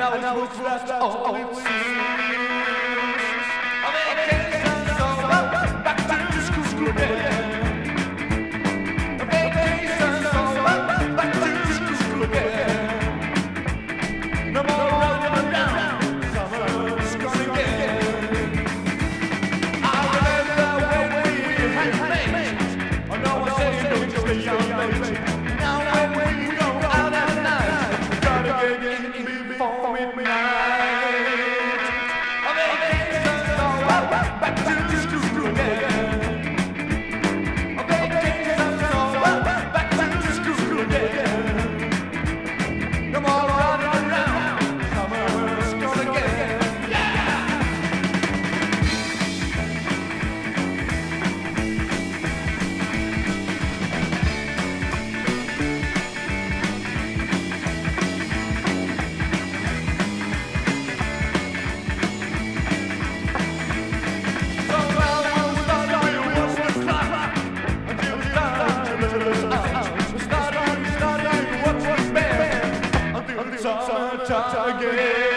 know it's that's all it seems. Vacation's over, back to school again. Vacation's over, back to school again. No more running around, summer's gonna get. I remember when we had mates. I know I say don't you stay young, baby. Now when we go out at night, we gotta get in before midnight. Vacation's over, back to school again. Vacation's over, back to school again. No more running around, summer's gonna get. So well, we started to watch the clock until it's time to let us out. We started to watch the band until it's summertime again.